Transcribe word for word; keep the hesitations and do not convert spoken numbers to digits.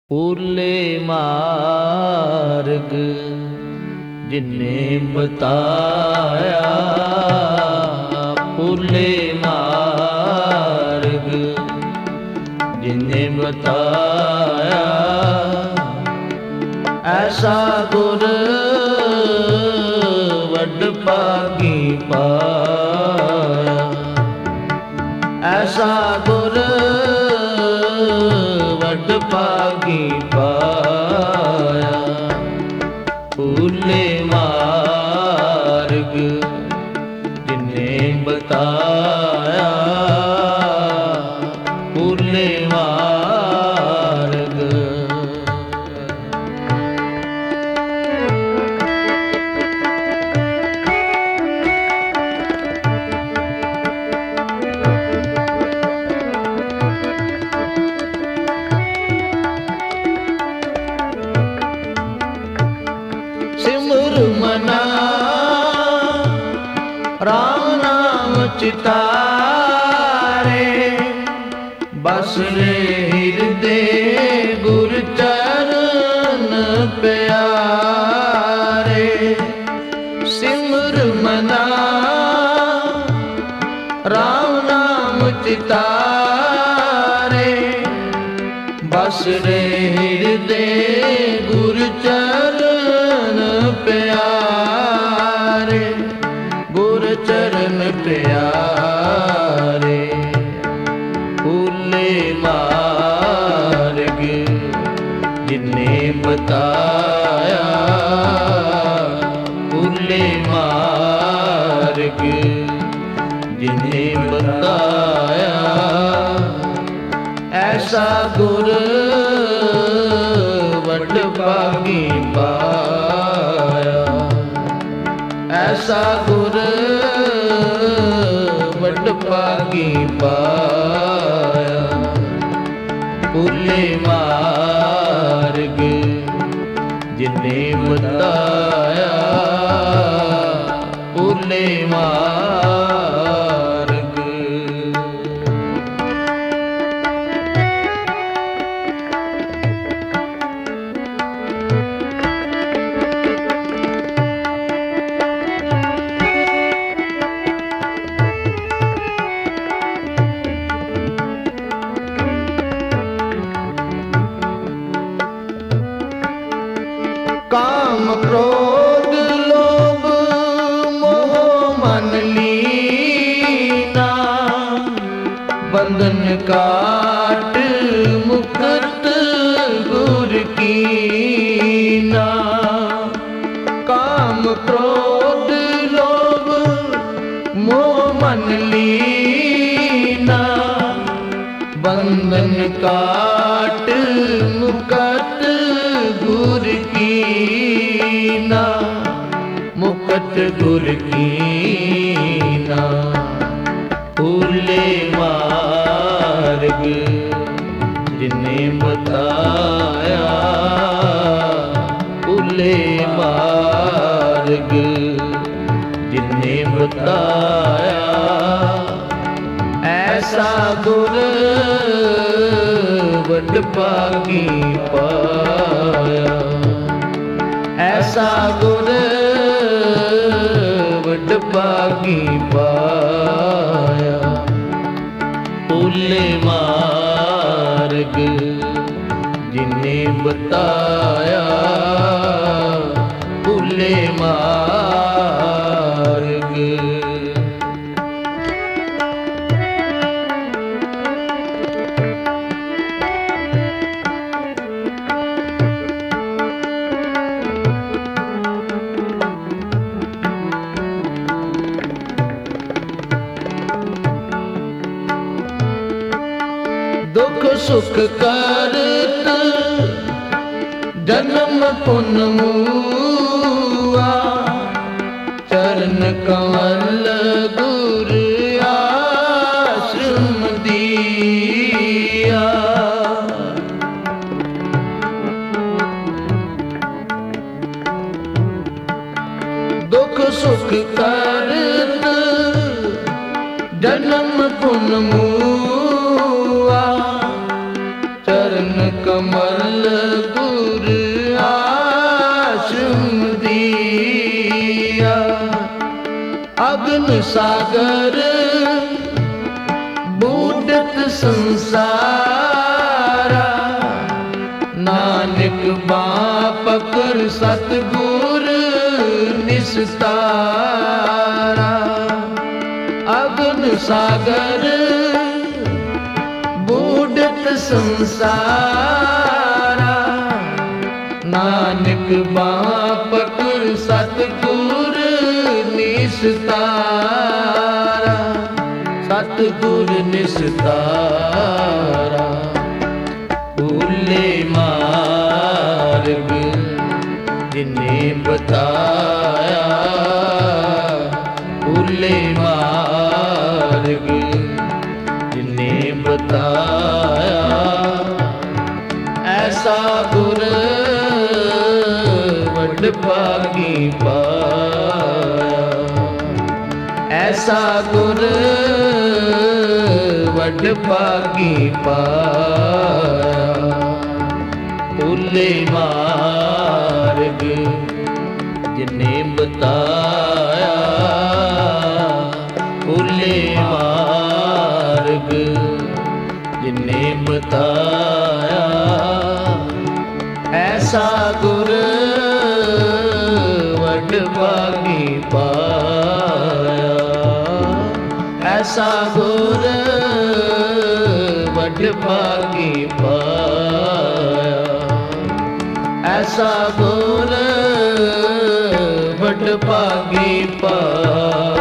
ਓਲੇ ਮਾਰਗ ਜਿਨੇ ਬਤਾਇਆ, ਓਲੇ ਮਾਰਗ ਜਿਨੇ ਬਤਾਇਆ, ਐਸਾ ਗੁਰ ਵੱਡ ਭਾਗੀ ਪਾਇਆ, ਐਸਾ ਗੁਰ ਵੱਡ ਭਾਗੀ ਪਾਇਆ, ਓਲੇ ਮਾਰਗ ਜਿਨੇ ਬਤਾਇਆ, ਓਲੇ ਮਾਰਗ। ਸਿਮਰ ਮਨਾ ਰਾਮ ਨਾਮ ਚਿਤਾਰੇ, ਬਸ ਰੇ ਹਿਰਦੇ ਗੁਰ ਚਰਨ ਪਿਆਰੇ। ਸਿਮਰ ਮਨਾ ਰਾਮ ਨਾਮ ਚਿਤਾਰੇ, ਬਸ ਰੇ ਹਿਰਦੇ ਗੁਰ ਚਰਨ ਪਿਆਰੇ, ਗੁਰ ਚਰਨ ਪਿਆਰੇ। ਓਲੇ ਮਾਰਗ ਜਿਨੇ ਬਤਾਇਆ, ਓਲੇ ਮਾਰਗ ਜਿਨੇ ਬਤਾਇਆ, ਐਸਾ ਗੁਰ ਵੱਡ ਭਾਗੀ ਪਾਇਆ, ਐਸਾ ਗੁਰ ਵੱਡ ਭਾਗੀ ਪਾਇਆ, ਓਲੇ ਮਾਰਗ ਜਿਨੇ ਬਤਾਇਆ, ਓਲੇ ਮਾਰਗ। ਕਾਮ ਕ੍ਰੋਧ ਲੋਭ ਮੋਹ ਮਨ ਲੀਨਾ, ਬੰਧਨ ਕਾਟ ਮੁਕਤ ਗੁਰ ਕੀਨਾ। ਕਾਮ ਕ੍ਰੋਧ ਲੋਭ ਮੋਹ ਮਨ ਲੀਨਾ, ਬੰਧਨ ਕਾਟ ਮੁਕਤ ਗੁਰ ਕੀਨਾ, ਮੁਕਤ ਗੁਰ ਕੀਨਾ। ਓਲੇ ਮਾਰਗ ਜਿਨੇ ਬਤਾਇਆ, ਓਲੇ ਮਾਰਗ ਜਿਨੇ ਬਤਾਇਆ, ਐਸਾ ਗੁਰ ਵੱਡ ਭਾਗੀ ਪਾਇਆ, ਐਸਾ ਗੁਰ ਵੱਡ ਭਾਗੀ ਪਾਇਆ, ਓਲੇ ਮਾਰਗ ਜਿਨੇ ਬਤਾਇਆ, ਓਲੇ ਮਾਰਗ। ਦੁਖ ਸੁਖ ਕਰਤ ਜਨਮ ਪੁਨ ਮੂਆ, ਚਰਨ ਕਮਲ ਗੁਰ ਆਸ਼ਰਮ ਦੀਆ। ਦੁਖ ਸੁਖ ਕਰਤ ਜਨਮ ਪੁਨ ਮੂਆ, ਚਰਨ ਕਮਲ ਜਲ ਗੁਰ ਆਸ਼ਮ ਦੀਆ। ਅਗਨ ਸਾਗਰ ਬੂਡਤ ਸੰਸਾਰਾ। ਨਾਨਕ ਬਾਂਹ ਪਕੜ ਸਤਿਗੁਰ ਨਿਸਤਾਰਾ। ਅਗਨ ਸਾਗਰ ਬੂਡਤ ਸੰਸਾਰਾ। ਨਾਨਕ ਬਾਂਹ ਪਕੜ ਸਤਿਗੁਰ ਨਿਸਤਾਰਾ। ਸਤਿਗੁਰ ਨਿਸਤਾਰਾ। ਭੁੱਲੇ ਮਾਰਗ ਜਿਨੇ ਬਤਾਇਆ। ਭੁੱਲੇ ਮਾਰਗ ਜਿਨੇ ਬਤਾਇਆ। ਐਸਾ ਗੁਰ ਵੱਡ ਭਾਗੀ ਪਾਇਆ। ਐਸਾ ਗੁਰ ਵੱਡ ਭਾਗੀ ਪਾਇਆ। ਭੁੱਲੇ ਮਾਰਗ ਜਿਨੇ ਬਤਾਇਆ। ਭੁੱਲੇ ਮਾਰਗ ਜਿਨੇ ਬਤਾਇਆ। ਐਸਾ ਗੁਰ ਵੱਡ ਭਾਗੀ ਪਾਇਆ। ਐਸਾ ਗੁਰ ਵੱਡ ਭਾਗੀ ਪਾਇਆ। ਐਸਾ ਗੁਰ ਵੱਡ ਭਾਗੀ ਪਾਇਆ।